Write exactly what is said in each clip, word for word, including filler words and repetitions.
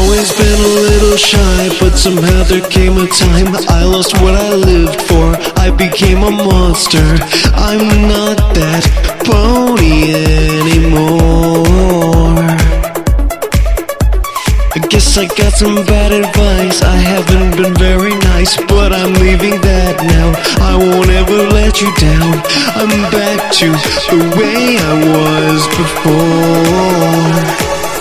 always been a little shy, but somehow there came a time I lost what I lived for. I became a monster. I'm not that pony anymore. I guess I got some bad advice. I haven't been very nice, but I'm leaving that now. I won't ever let you down. I'm back to the way I was before.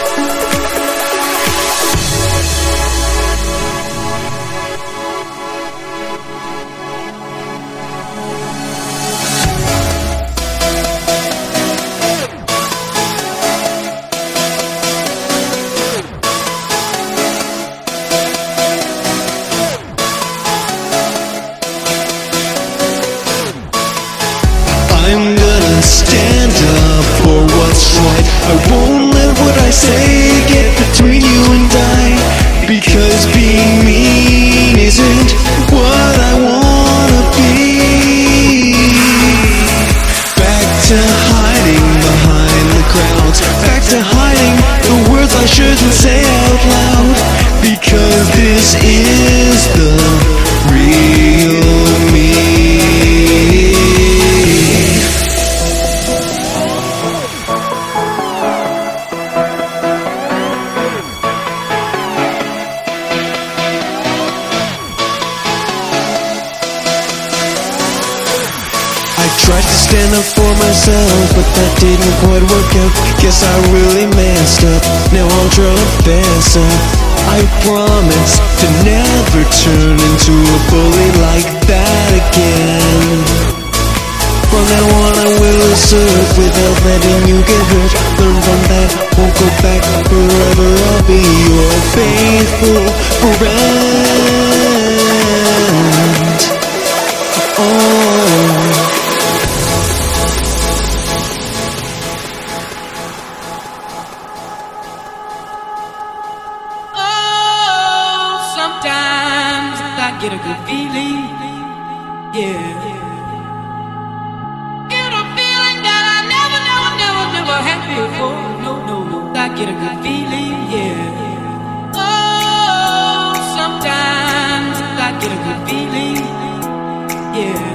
I'm gonna stand up for what's right. I won't let what I say get between you and I, because being mean isn't what I wanna be. Back to hiding behind the crowds, back to hiding the words I shouldn't say out loud, because this is the real me. I tried to stand up for myself, but that didn't quite work out. Guess I really messed up. Now I'll try to fess up. I promise to never turn into a bully like that again. From now on I will assert without letting you get hurt. Learn from that, won't go back. Forever I'll be your faithful friend. Oh, sometimes I get a good feeling, yeah. Get a feeling that I never, never, never, never had before. No, no, no, I get a good feeling, yeah. Oh, sometimes I get a good feeling, yeah.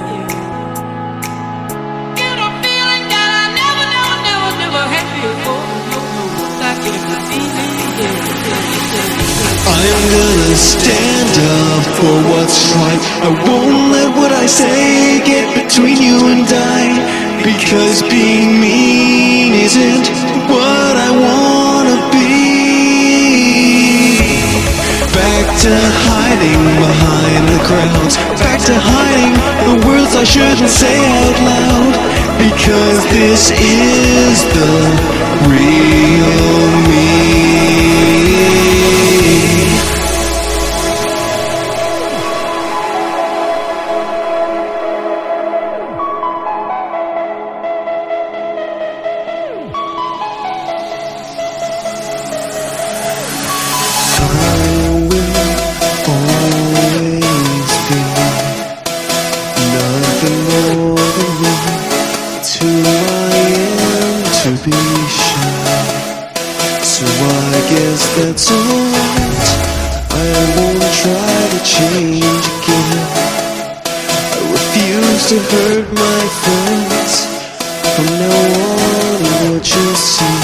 Get a feeling that I never, never, never, never had before. No, no, no, I get a good feeling, yeah. I'm gonna stand up for what's right. I won't let what I say get between you and I, because being mean isn't what I wanna be. Back to hiding behind the crowds, back to hiding the words I shouldn't say out loud, because this is the real me. To be shy, so I guess that's alright. I won't try to change again. I refuse to hurt my friends. From now on, what you see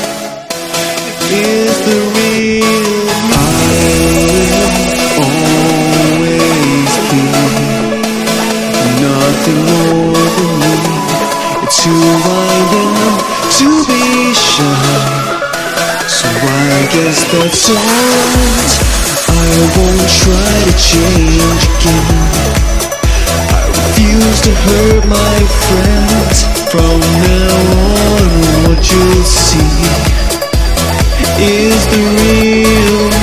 is the real me. I will always be nothing more than me. It's who I am, to be shy, so I guess that's alright. I won't try to change again. I refuse to hurt my friends. From now on, what you'll see is the real